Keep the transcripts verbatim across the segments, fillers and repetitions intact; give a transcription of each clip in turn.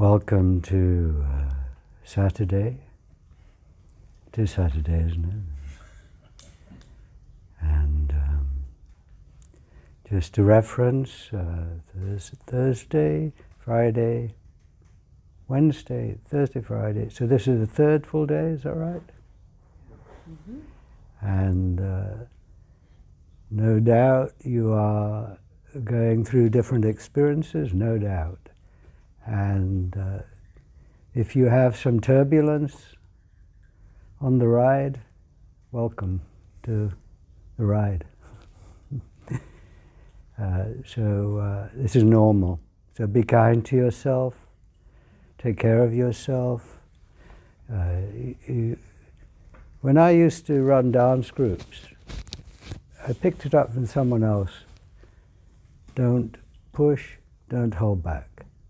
Welcome to uh, Saturday. It is Saturday, isn't it? And um, just a reference, uh, Thurs Thursday, Friday, Wednesday, Thursday, Friday. So this is the third full day, is that right? Mm-hmm. And uh, no doubt you are going through different experiences, no doubt. And uh, if you have some turbulence on the ride, welcome to the ride. uh, so uh, this is normal. So be kind to yourself, take care of yourself. Uh, you, when I used to run dance groups, I picked it up from someone else. Don't push, don't hold back.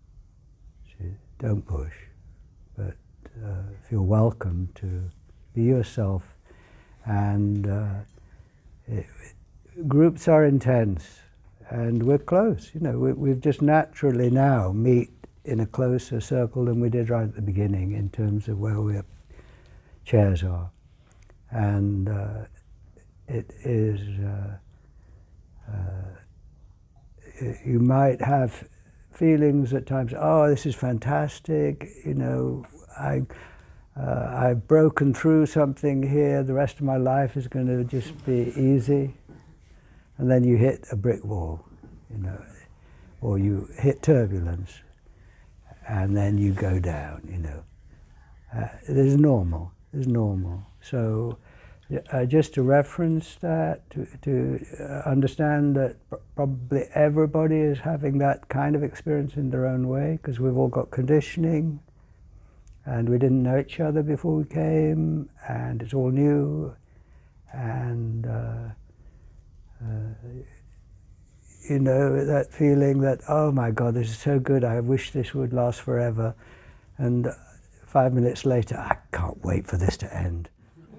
Don't push, but uh, feel welcome to be yourself. And uh, it, groups are intense, and we're close. You know, we, we've just naturally now meet in a closer circle than we did right at the beginning in terms of where our chairs are. And uh, it is, uh, uh, you might have feelings at times, oh, this is fantastic, you know, I, uh, I've broken through something here, the rest of my life is going to just be easy. And then you hit a brick wall, you know, or you hit turbulence, and then you go down, you know. Uh, it is normal, it's normal. So uh, just to reference that, to, to uh, understand that pr probably everybody is having that kind of experience in their own way, because we've all got conditioning, and we didn't know each other before we came, and it's all new, and uh, uh, you know, that feeling that, oh my God, this is so good, I wish this would last forever, and five minutes later, I can't wait for this to end.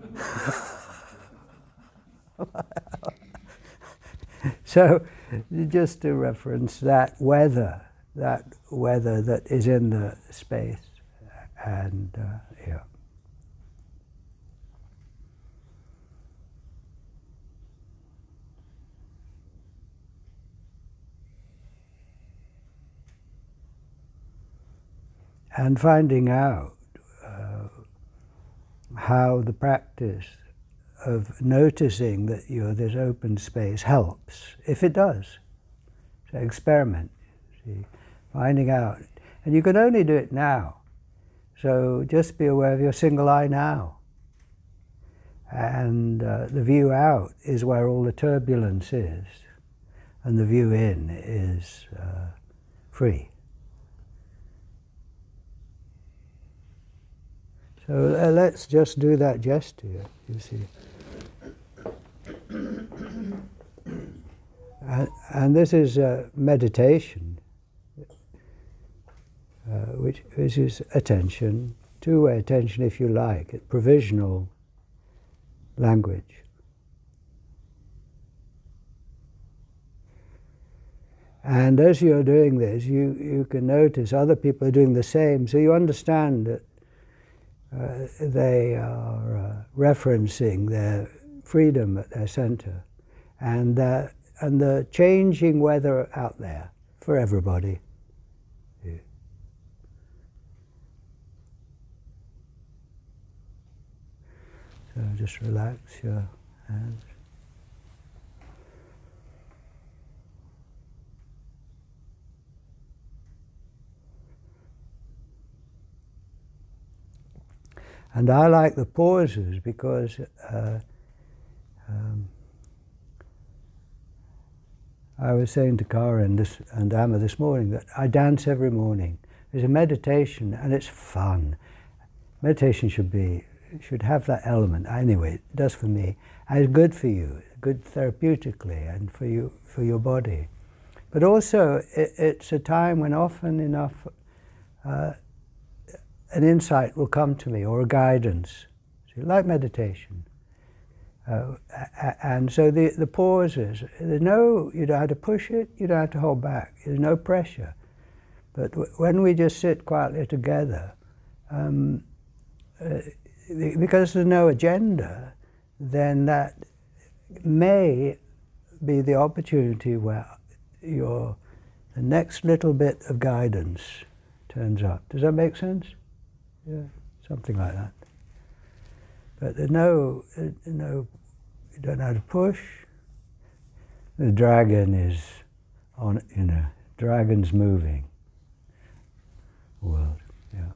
So, just to reference that weather, that weather that is in the space, and uh, yeah. And finding out uh, how the practice of noticing that you're this open space helps, if it does. So experiment, see, finding out. And you can only do it now. So just be aware of your single eye now. And uh, the view out is where all the turbulence is. And the view in is uh, free. So uh, let's just do that gesture, you see. And, and this is uh, meditation, uh, which, which is attention, two-way attention if you like, provisional language. And as you're doing this, you, you can notice other people are doing the same, so you understand that uh, they are uh, referencing their freedom at their center, and uh, and the changing weather out there for everybody. Yeah. So just relax your hands. And I like the pauses because uh, um, I was saying to Karen this, and Amma this morning that I dance every morning. It's a meditation and it's fun. Meditation should be, should have that element. Anyway, it does for me. And it's good for you, good therapeutically and for you, for your body. But also, it, it's a time when often enough uh, an insight will come to me or a guidance, so like meditation. Uh, and so the, the pauses, there's no, you don't have to push it, you don't have to hold back, there's no pressure. But w when we just sit quietly together, um, uh, because there's no agenda, then that may be the opportunity where your the next little bit of guidance turns up. Does that make sense? Yeah, something like that. But there's no, uh, no, you don't know how to push. The dragon is on, you know, dragon's moving world, yeah.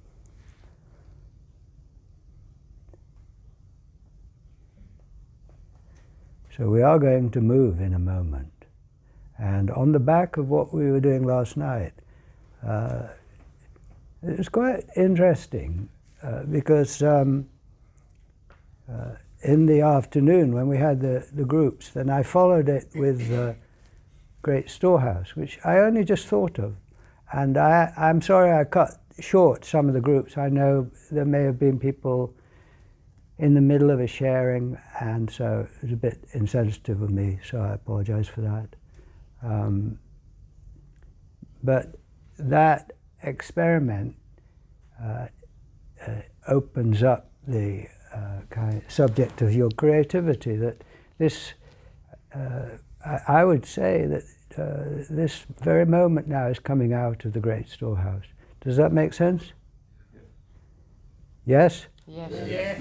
So we are going to move in a moment. And on the back of what we were doing last night, uh, it was quite interesting uh, because um, uh, in the afternoon when we had the, the groups, then I followed it with the Great Storehouse, which I only just thought of. And I, I'm sorry I cut short some of the groups. I know there may have been people in the middle of a sharing, and so it was a bit insensitive of me, so I apologize for that. Um, but that experiment uh, uh, opens up the uh, kind of subject of your creativity, that this, uh, I, I would say that uh, this very moment now is coming out of the Great Storehouse. Does that make sense? Yes? Yes. Yes.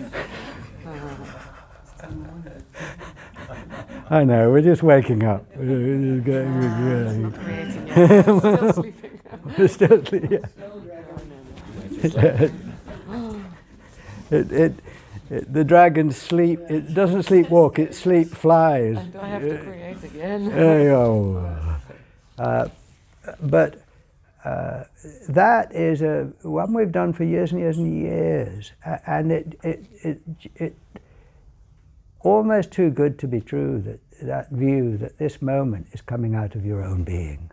I know, we're just waking up. We're Not creating yet. I'm still sleeping. We're still sleeping. Yeah. it, it, it, the dragons sleep, it doesn't sleepwalk, it sleep flies. And I have to create again. There you go. Uh, but uh, that is a one we've done for years and years and years, and it it it, it almost too good to be true, that that view that this moment is coming out of your own being.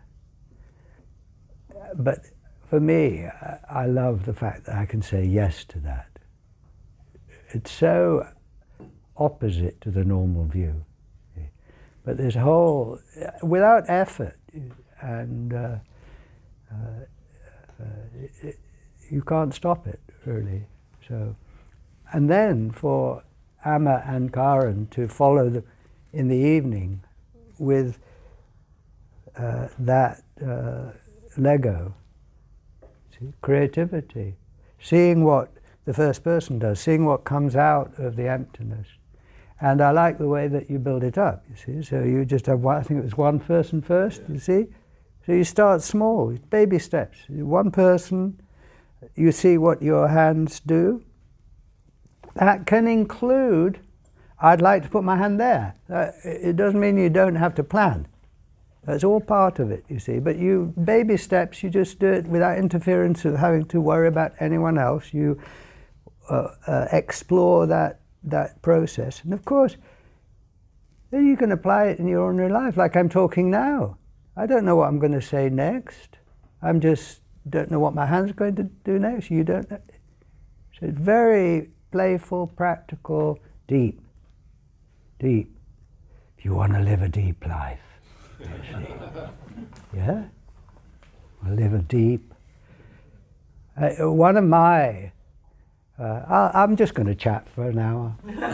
But for me, I, I love the fact that I can say yes to that. It's so opposite to the normal view. But this whole, without effort, and uh, uh, uh, it, you can't stop it, really. So, and then for Amma and Karen to follow the, in the evening with uh, that uh, Lego, see, creativity, seeing what the first person does, seeing what comes out of the emptiness. And I like the way that you build it up, you see. So you just have one, I think it was one person first, you see. So you start small, baby steps. One person, you see what your hands do. That can include, I'd like to put my hand there. Uh, it doesn't mean you don't have to plan. That's all part of it, you see. But you, baby steps, you just do it without interference of having to worry about anyone else. You uh, uh, explore that that process. And of course, then you can apply it in your ordinary life, like I'm talking now. I don't know what I'm going to say next. I'm just don't know what my hand's going to do next. You don't know. So it's very playful, practical, deep. Deep. If you want to live a deep life, you see. Yeah? Well, live a deep. Uh, one of my Uh, I, I'm just going to chat for an hour.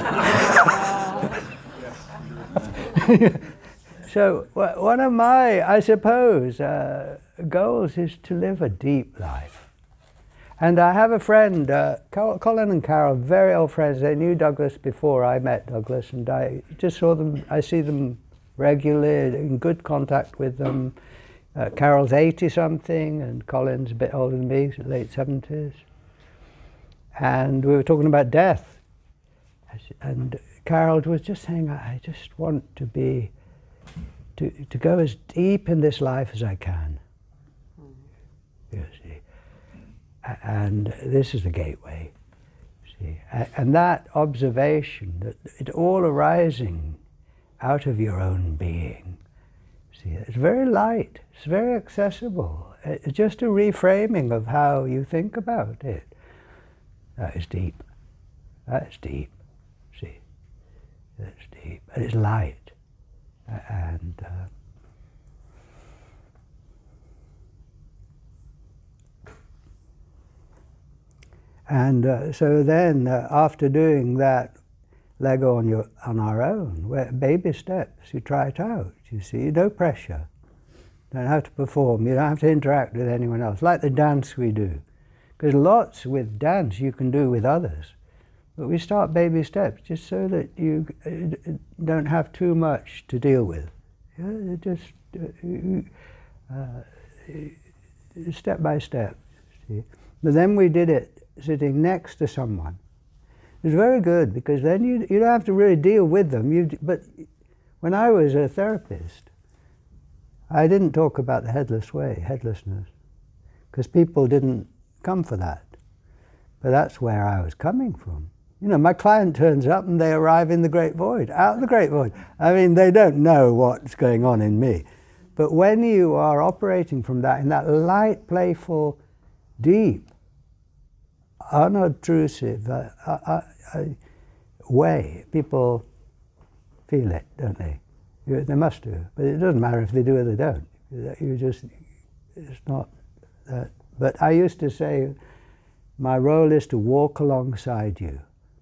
So w one of my, I suppose, uh, goals is to live a deep life. And I have a friend, uh, Colin and Carol, very old friends. They knew Douglas before I met Douglas, and I just saw them, I see them regularly, in good contact with them. Uh, Carol's eighty something, and Colin's a bit older than me, late seventies. And we were talking about death. And Carol was just saying, I just want to be, to, to go as deep in this life as I can. Mm-hmm. You see. And this is the gateway. See. And that observation, that it's all arising out of your own being. See, it's very light, it's very accessible. It's just a reframing of how you think about it. That is deep. That is deep. See, that's deep. And it's light. And uh, And uh, so then, uh, after doing that Lego on your on our own, where baby steps, you try it out. You see, no pressure. You don't have to perform. You don't have to interact with anyone else, like the dance we do. Because lots with dance you can do with others, but we start baby steps just so that you uh, don't have too much to deal with. Yeah, just uh, uh, step by step. See? But then we did it sitting next to someone. It was very good, because then you, you don't have to really deal with them. You, but when I was a therapist, I didn't talk about the headless way, headlessness, because people didn't come for that. But that's where I was coming from. You know, my client turns up and they arrive in the great void, out of the great void. I mean, they don't know what's going on in me. But when you are operating from that, in that light, playful, deep, unobtrusive uh, uh, uh, way, people feel it, don't they? You, they must do, but it doesn't matter if they do or they don't. You just, it's not that. But I used to say, my role is to walk alongside you,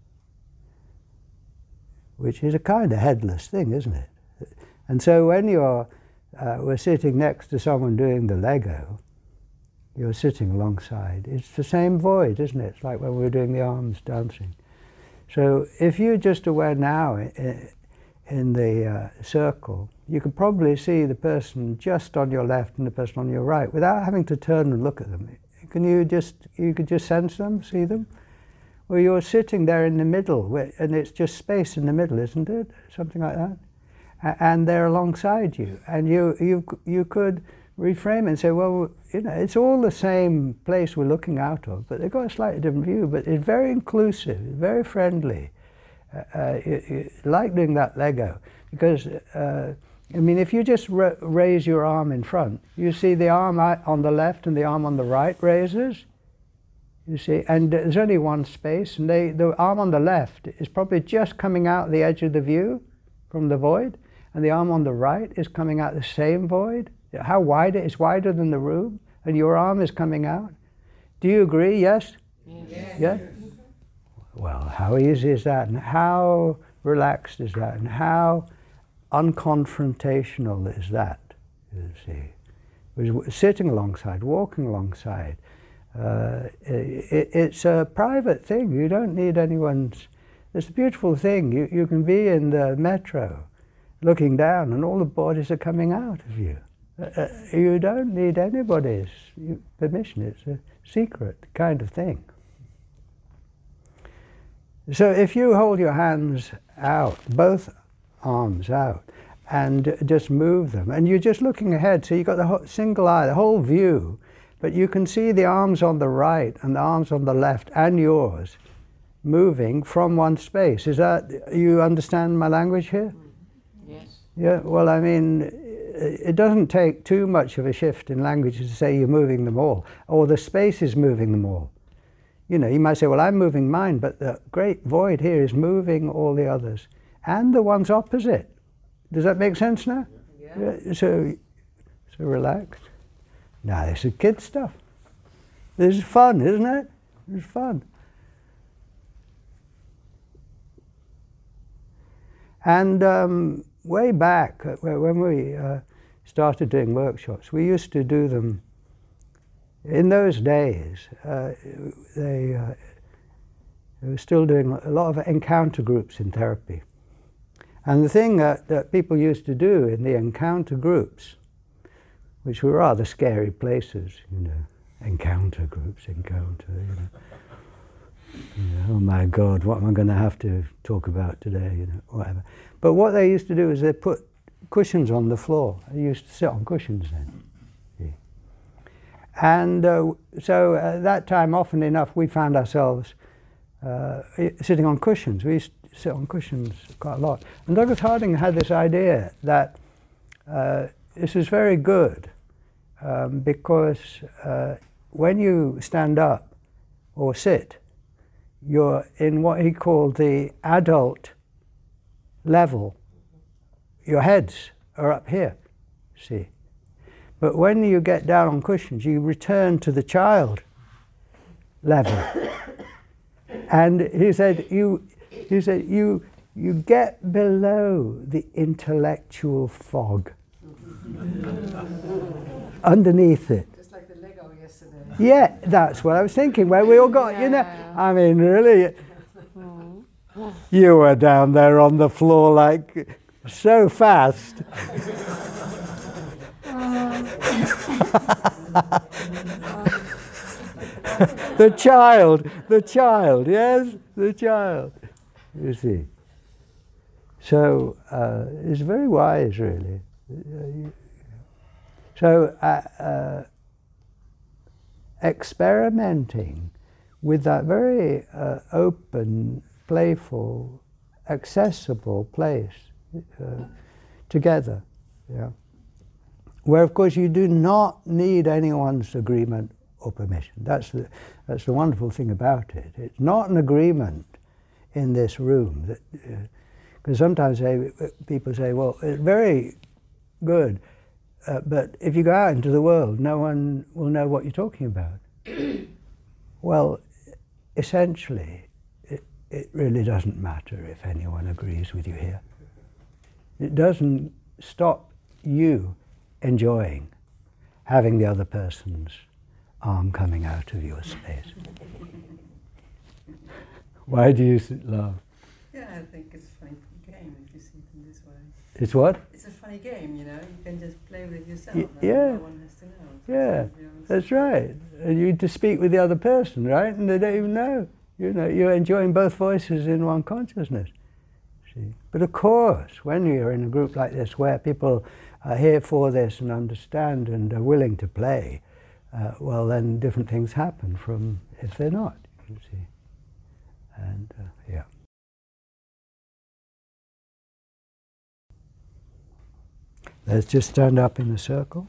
which is a kind of headless thing, isn't it? And so when you're, uh, we're sitting next to someone doing the Lego, you're sitting alongside. It's the same void, isn't it? It's like when we were doing the arms dancing. So if you're just aware now in, in the uh, circle, you can probably see the person just on your left and the person on your right without having to turn and look at them. Can you just, you could just sense them, see them? Well, you're sitting there in the middle, where, and it's just space in the middle, isn't it? Something like that. A and they're alongside you, and you, you, you could reframe it and say, well, you know, it's all the same place we're looking out of, but they've got a slightly different view, but it's very inclusive, very friendly. Uh, uh, you, you like doing that Lego, because, uh, I mean, if you just ra raise your arm in front, you see the arm on the left and the arm on the right raises, you see, and there's only one space, and they, the arm on the left is probably just coming out the edge of the view from the void, and the arm on the right is coming out the same void. How wide it is, wider than the room, and your arm is coming out. Do you agree? Yes? Yes. Yeah? Well, how easy is that, and how relaxed is that, and how unconfrontational is that, you see? Sitting alongside, walking alongside. Uh, it, it's a private thing. You don't need anyone's. It's a beautiful thing. You, you can be in the metro looking down, and all the bodies are coming out of you. Uh, you don't need anybody's permission. It's a secret kind of thing. So if you hold your hands out, both arms out, and just move them, and you're just looking ahead, so you've got the whole, single eye, the whole view, but you can see the arms on the right and the arms on the left and yours moving from one space. Is that, you understand my language here? Yes. Yeah, well, I mean, it doesn't take too much of a shift in language to say you're moving them all, or the space is moving them all. You know, you might say, well, I'm moving mine, but the great void here is moving all the others, and the ones opposite. Does that make sense now? Yeah. Yeah, so, so relaxed. Now, this is kid stuff. This is fun, isn't it? It's fun. And um, way back, uh, when we uh, started doing workshops, we used to do them. In those days, uh, they, uh, they were still doing a lot of encounter groups in therapy. And the thing that, that people used to do in the encounter groups, which were rather scary places, you know, encounter groups, encounter, you know. You know, oh my God, what am I going to have to talk about today, you know, whatever. But what they used to do is they put cushions on the floor. They used to sit on cushions then. See? And uh, so at that time, often enough, we found ourselves uh, sitting on cushions. We used to sit on cushions quite a lot. And Douglas Harding had this idea that uh, this is very good um, because uh, when you stand up or sit, you're in what he called the adult level. Your heads are up here, see. But when you get down on cushions, you return to the child level. And he said, you, he said, you, you get below the intellectual fog. Underneath it. Just like the Lego yesterday. Yeah, that's what I was thinking. Where we all got, you know, Yeah. I mean, really, you were down there on the floor like so fast. The child, the child, yes, the child. You see. So uh, it's very wise, really. So uh, uh, experimenting with that very uh, open, playful, accessible place uh, together, yeah. Where, of course, you do not need anyone's agreement or permission. That's the, that's the wonderful thing about it. It's not an agreement in this room. Because uh, sometimes they, people say, well, it's very good, uh, but if you go out into the world, no one will know what you're talking about. Well, essentially, it, it really doesn't matter if anyone agrees with you here. It doesn't stop you enjoying having the other person's arm coming out of your space. Why do you laugh? Yeah, I think it's a funny game if you see it in this way. It's what? It's a funny game, you know. You can just play with it yourself. Y- and yeah. No one has to know. Yeah, You know, that's right. And you to speak with the other person, right? And they don't even know. You know, you're enjoying both voices in one consciousness. See? But of course, when you're in a group like this where people are here for this and understand and are willing to play, uh, well, then different things happen from if they're not, you see. And uh, yeah. Let's just stand up in a circle.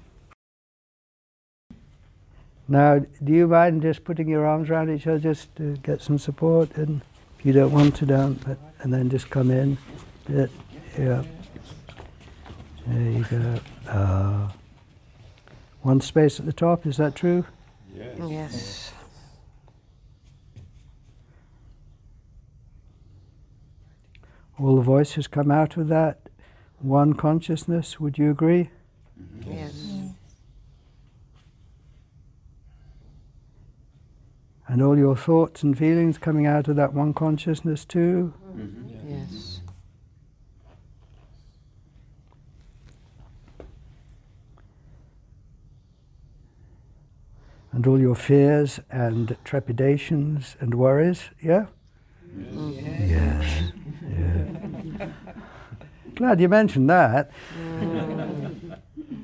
Now, do you mind just putting your arms around each other just to get some support? And if you don't want to, don't. But, and then just come in. Bit. Yeah. There you go. Uh, one space at the top, is that true? Yes. Yes. All the voices come out of that one consciousness, would you agree? Mm-hmm. Yes. And all your thoughts and feelings coming out of that one consciousness too? Mm-hmm. Yes. And all your fears and trepidations and worries, yeah? Yes. Yes. Yeah. Glad you mentioned that. Mm.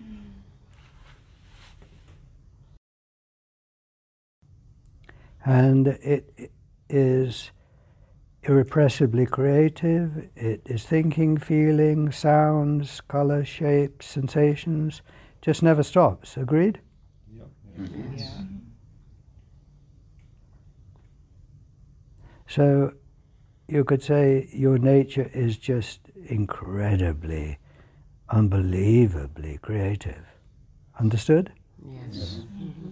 And it is irrepressibly creative. It is thinking, feeling, sounds, color, shapes, sensations. Just never stops. Agreed? Yep. Mm-hmm. Yeah. So you could say your nature is just incredibly, unbelievably creative. Understood? Yes. Mm-hmm.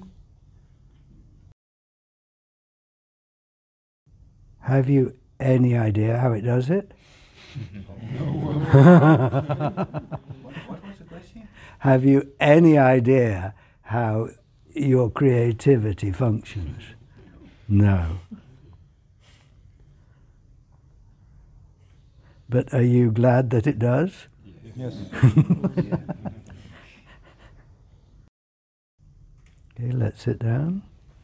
Have you any idea how it does it? What, what was the question? Have you any idea how your creativity functions? No. But are you glad that it does? Yes. Okay, let's sit down.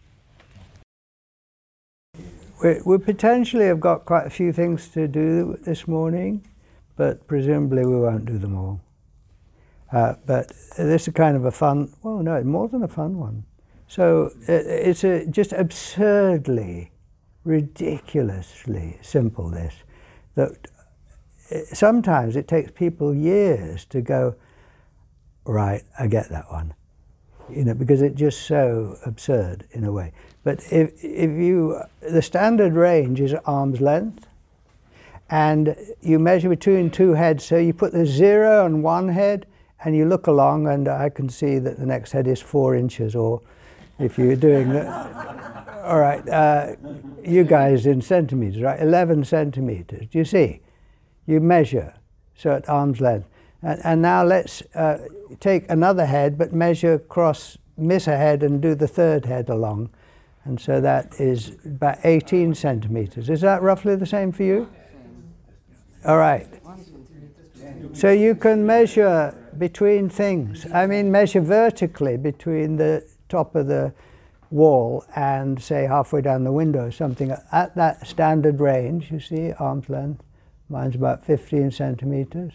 We, we potentially have got quite a few things to do this morning, but presumably we won't do them all. Uh, but this is kind of a fun, well, no, more than a fun one. So it, it's a, just absurdly, ridiculously simple, this, that sometimes it takes people years to go, right, I get that one. You know, because it's just so absurd in a way. But if, if you, the standard range is at arm's length, and you measure between two heads, so you put the zero on one head, and you look along, and I can see that the next head is four inches, or if you're doing that. All right, uh, you guys in centimeters, right? eleven centimeters. Do you see? You measure, so at arm's length. And, and now let's uh, take another head, but measure across, miss a head and do the third head along. And so that is about eighteen centimeters. Is that roughly the same for you? All right. So you can measure between things. I mean, measure vertically between the top of the wall and say halfway down the window, something at that standard range, you see, arm's length. Mine's about fifteen centimeters.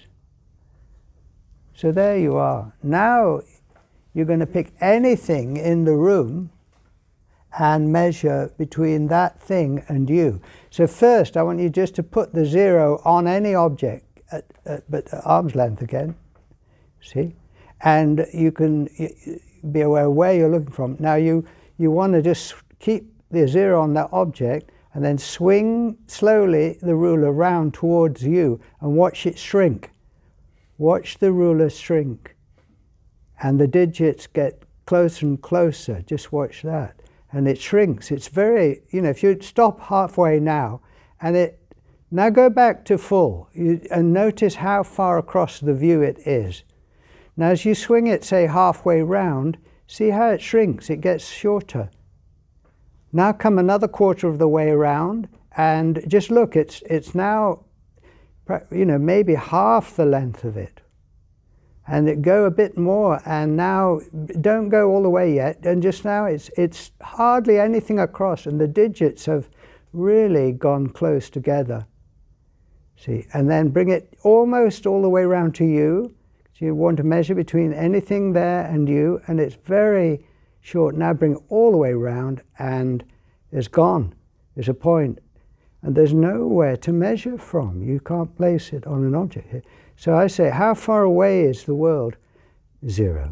So there you are. Now you're going to pick anything in the room and measure between that thing and you. So first I want you just to put the zero on any object, at, at, but at arm's length again, see? And you can be aware where you're looking from. Now you, you want to just keep the zero on that object and then swing slowly the ruler round towards you and watch it shrink. Watch the ruler shrink. And the digits get closer and closer. Just watch that. And it shrinks. It's very, you know, if you stop halfway now, and it, now go back to full, you, and notice how far across the view it is. Now as you swing it, say, halfway round, see how it shrinks, it gets shorter. Now come another quarter of the way around, and just look, it's, it's now, you know, maybe half the length of it. And it go a bit more, and now don't go all the way yet, and just now it's, it's hardly anything across, and the digits have really gone close together. See, and then bring it almost all the way around to you. So you want to measure between anything there and you, and it's very short. Now bring it all the way around, and it's gone. There's a point, and there's nowhere to measure from. You can't place it on an object here. So I say, how far away is the world? Zero.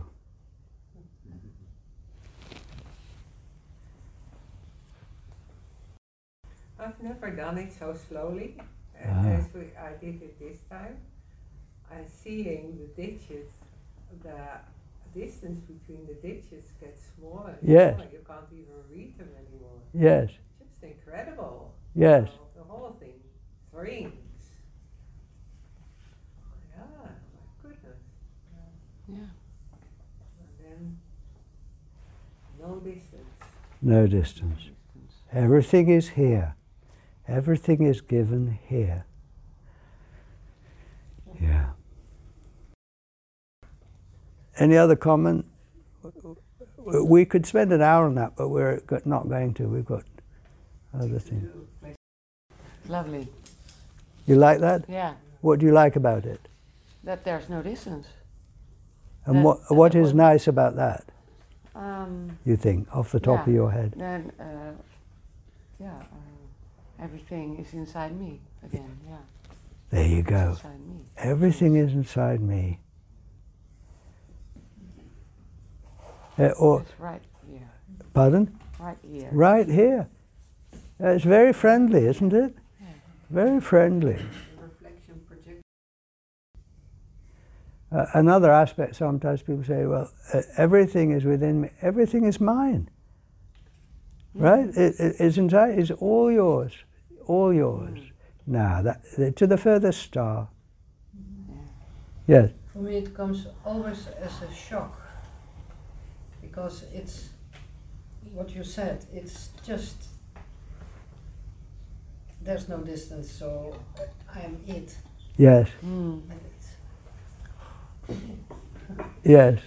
I've never done it so slowly uh, Ah. as we, I did it this time. I'm seeing the digits, the distance between the digits gets smaller and Yes. smaller. You can't even read them anymore. Yes, Just incredible. yes. Uh, the whole thing shrinks. Yeah, my goodness. Yeah. And then no distance. No distance. Everything is here. Everything is given here. Yeah. Any other comment? We could spend an hour on that, but we're go- not going to. We've got other things. Lovely. You like that? Yeah. What do you like about it? That there's no distance. And That- what that what it is was- nice about that, Um, you think, off the top Yeah. of your head? then, uh, yeah, uh, everything is inside me again. Yeah. There you It's go. inside me. Everything is inside me. Uh, or, It's right here. pardon? Right here. Right here. Uh, it's very friendly, isn't it? Yeah. Very friendly. Reflection project. Uh, another aspect, sometimes people say, well, uh, everything is within me. Everything is mine. Right? It, it, it's inside. It's all yours. All yours. Now, that, to the furthest star. Yes. For me, it comes always as a shock, because it's what you said. It's just there's no distance, so I am it. Yes. Mm. And it's Yes.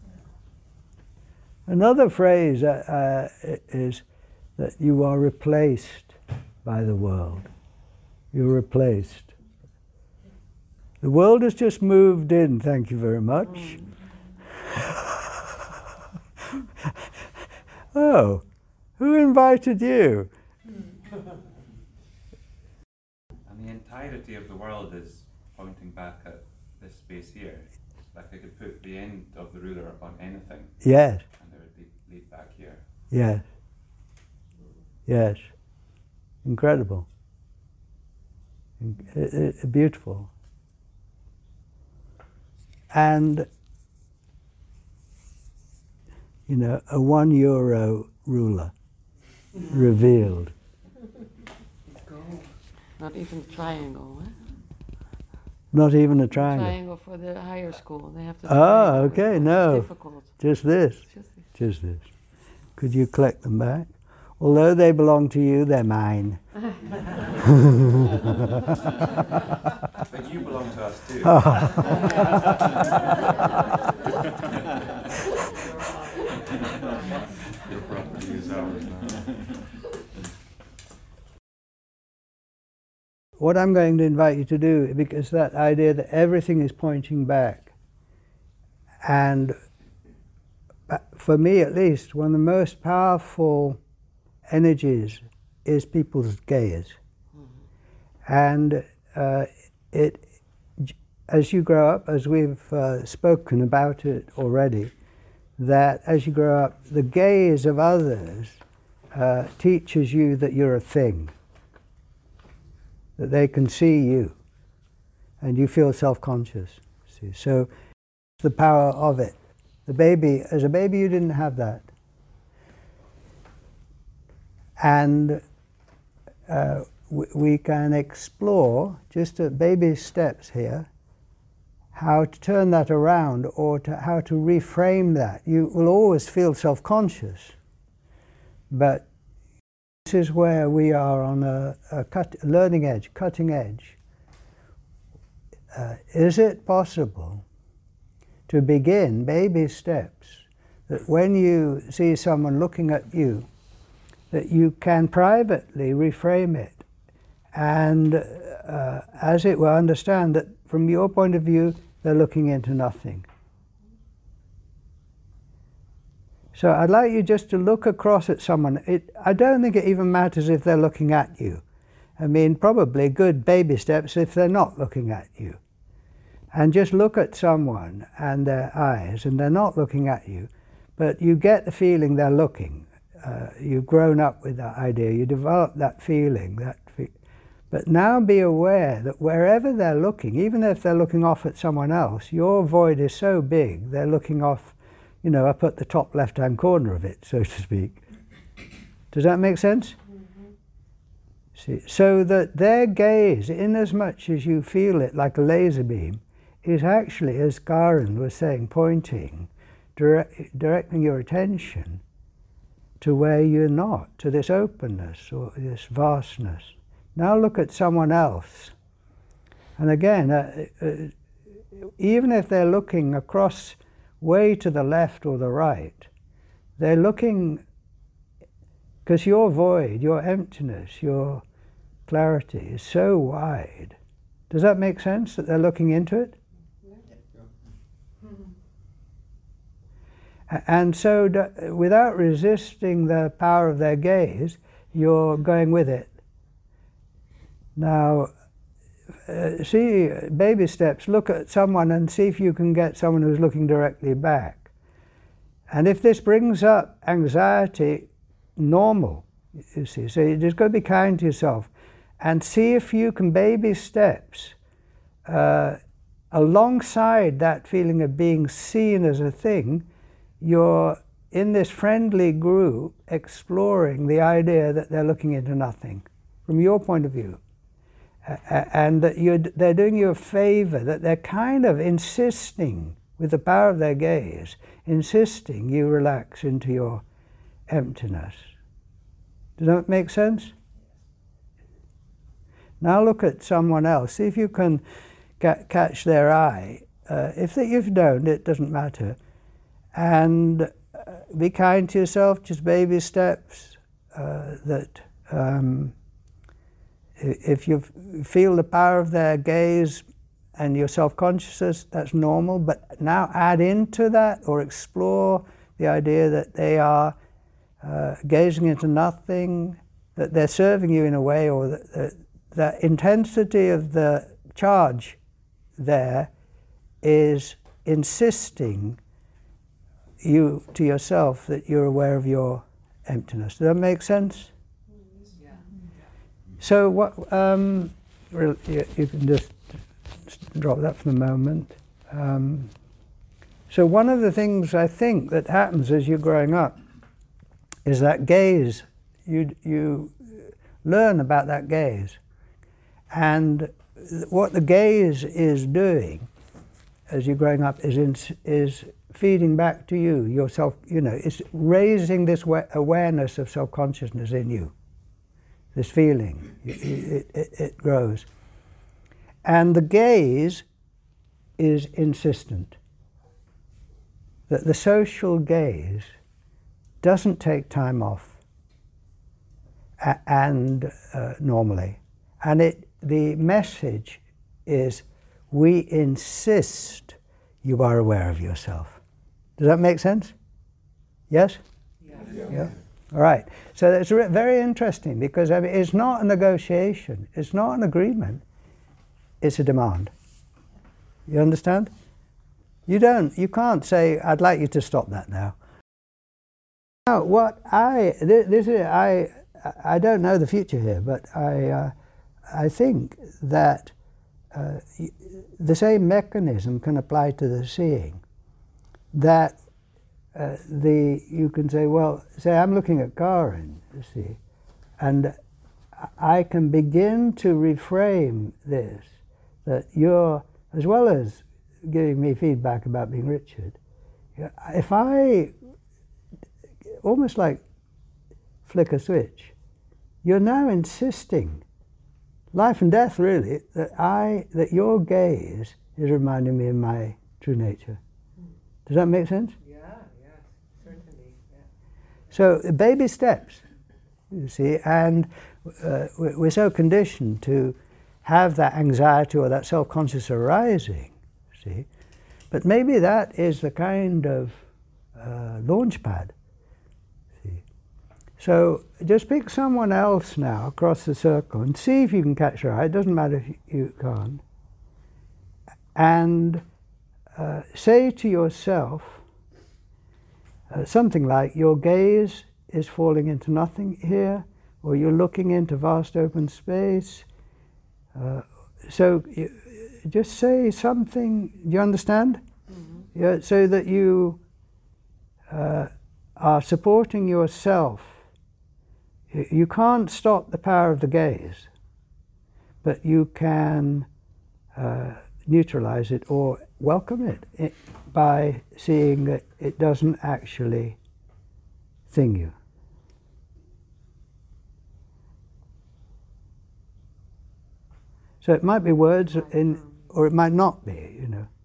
Another phrase uh, uh, is that you are replaced by the world. You're replaced. The world has just moved in, thank you very much. Oh, who invited you? And the entirety of the world is pointing back at this space here. Like I could put the end of the ruler on anything Yes, and it would lead, lead back here. yes, yes. Incredible. In- i- i- beautiful. And, you know, a one euro ruler revealed. Not even the triangle, eh? Not even a triangle. Triangle for the higher school. They have to. Oh, okay, no. Difficult. Just this. Just this. Just this. Could you collect them back? Although they belong to you, they're mine. But you belong to us too. Your property is ours now. What I'm going to invite you to do, because that idea that everything is pointing back, and for me at least, one of the most powerful energies is people's gaze. Mm-hmm. And uh, it, as you grow up, as we've uh, spoken about it already, that as you grow up, the gaze of others uh, teaches you that you're a thing, that they can see you, and you feel self-conscious. See? So the power of it. The baby, as a baby, you didn't have that. And uh, w we can explore, just at baby steps here, how to turn that around, or to how to reframe that. You will always feel self-conscious, but this is where we are on a, a cut, learning edge, cutting edge. Uh, is it possible to begin baby steps that when you see someone looking at you, that you can privately reframe it and, uh, as it were, understand that from your point of view, they're looking into nothing. So I'd like you just to look across at someone. It, I don't think it even matters if they're looking at you. I mean, probably good baby steps if they're not looking at you. And just look at someone and their eyes, and they're not looking at you, but you get the feeling they're looking. Uh, you've grown up with that idea, you develop that feeling. That fe but now be aware that wherever they're looking, even if they're looking off at someone else, your void is so big, they're looking off, you know, up at the top left-hand corner of it, so to speak. Does that make sense? Mm-hmm. See, so that their gaze, in as much as you feel it like a laser beam, is actually, as Karen was saying, pointing, direct, directing your attention to where you're not, to this openness or this vastness. Now look at someone else. And again, uh, uh, even if they're looking across way to the left or the right, they're looking, because your void, your emptiness, your clarity is so wide. Does that make sense, that they're looking into it? And so, without resisting the power of their gaze, you're going with it. Now, uh, see, baby steps, look at someone and see if you can get someone who's looking directly back. And if this brings up anxiety, normal, you see. So you just got to be kind to yourself and see if you can, baby steps, uh, alongside that feeling of being seen as a thing, you're in this friendly group exploring the idea that they're looking into nothing from your point of view. Uh, and that you're, they're doing you a favor, that they're kind of insisting, with the power of their gaze, insisting you relax into your emptiness. Does that make sense? Now look at someone else. See if you can ca catch their eye. Uh, if, they, if you don't, it doesn't matter. And uh, be kind to yourself, just baby steps, uh, that um, if you feel the power of their gaze and your self-consciousness, that's normal, but now add into that or explore the idea that they are uh, gazing into nothing, that they're serving you in a way, or that the, the intensity of the charge there is insisting you to yourself that you're aware of your emptiness. Does that make sense? Yeah. So what? Um, you, you can just drop that for the moment. Um, so one of the things I think that happens as you're growing up is that gaze. You you learn about that gaze, And what the gaze is doing as you're growing up is in, is feeding back to you, yourself, you know, it's raising this awareness of self-consciousness in you, this feeling, it, it, it grows. And the gaze is insistent. That the social gaze doesn't take time off a and uh, normally. And it, the message is, we insist you are aware of yourself. Does that make sense? Yes? Yeah. Yeah. Yeah. All right. So it's very interesting because I mean, it's not a negotiation. It's not an agreement. It's a demand. You understand? You don't, you can't say, I'd like you to stop that now. Now, what I, this, this is, I, I don't know the future here, but I, uh, I think that uh, the same mechanism can apply to the seeing. That uh, the, you can say, well, say I'm looking at Karen, you see, and I can begin to reframe this, that you're, as well as giving me feedback about being Richard, if I almost like flick a switch, you're now insisting, life and death really, that I, that your gaze is reminding me of my true nature. Does that make sense? Yeah, yeah, certainly. Yeah. So baby steps, you see, and uh, we're so conditioned to have that anxiety or that self-conscious arising, see, but maybe that is the kind of uh, launch pad. See, so just pick someone else now across the circle and see if you can catch their eye. It doesn't matter if you can't, and uh, say to yourself uh, something like, your gaze is falling into nothing here, or you're looking into vast open space. Uh, so you, just say something, do you understand? Mm-hmm. Yeah, so that you uh, are supporting yourself. You, you can't stop the power of the gaze, but you can uh, neutralize it or welcome it, it by seeing that it doesn't actually thing you. So it might be words, in, or it might not be, you know.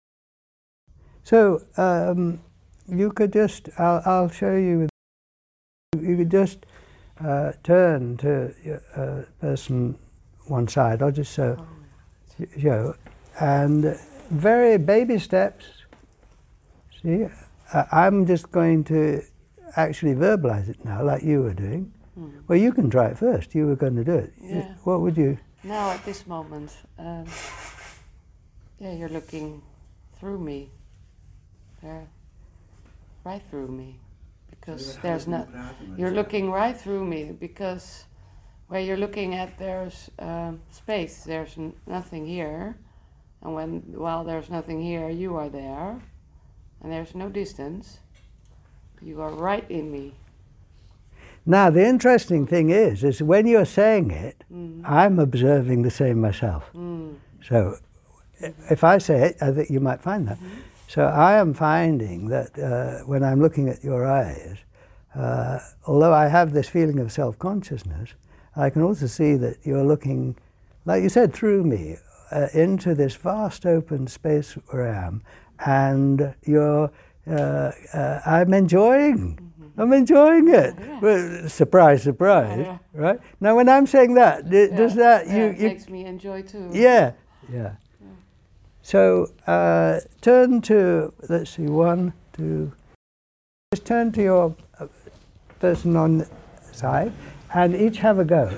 So um, you could just, I'll, I'll show you, you could just uh, turn to uh, person one side. I'll just show, show. And very baby steps, see, uh, I'm just going to actually verbalize it now, like you were doing. Mm. Well, you can try it first. You were going to do it. Yeah. What would you? Now at this moment, um, yeah, you're looking through me, there, right through me, because there's not. You're looking right through me because where you're looking at, there's um, space. There's n nothing here, and when while there's nothing here, you are there, and there's no distance. You are right in me. Now, the interesting thing is, is when you're saying it, mm. I'm observing the same myself. Mm. So if I say it, I think you might find that. Mm-hmm. So I am finding that uh, when I'm looking at your eyes, uh, although I have this feeling of self-consciousness, I can also see that you're looking, like you said, through me, uh, into this vast open space where I am, and you're, uh, uh, I'm enjoying I'm enjoying it. Yeah. Well, surprise, surprise, yeah, yeah. Right? Now, when I'm saying that, d yeah. does that yeah, you? It you makes me enjoy too. Yeah, yeah. yeah. So uh, turn to, let's see, one, two. Just turn to your uh, person on the side, and each have a go.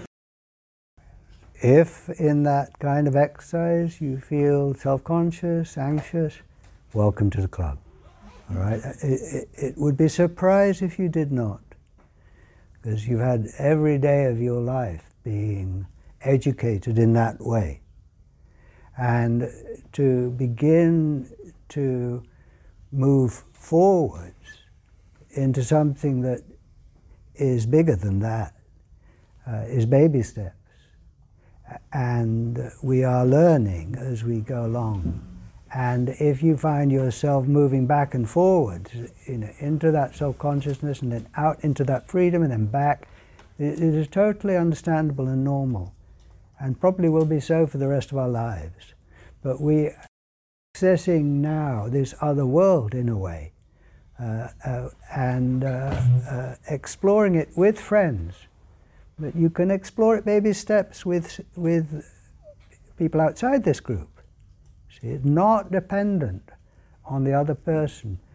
If in that kind of exercise you feel self-conscious, anxious, welcome to the club. All right, it, it, it would be a surprise if you did not, because you've had every day of your life being educated in that way. And to begin to move forwards into something that is bigger than that uh, is baby steps. and we are learning as we go along. And if you find yourself moving back and forward, you know, into that self-consciousness and then out into that freedom and then back, it, it is totally understandable and normal, and probably will be so for the rest of our lives. But we are accessing now this other world in a way, uh, uh, and uh, uh, exploring it with friends. But you can explore it baby steps with, with people outside this group. See, it's not dependent on the other person.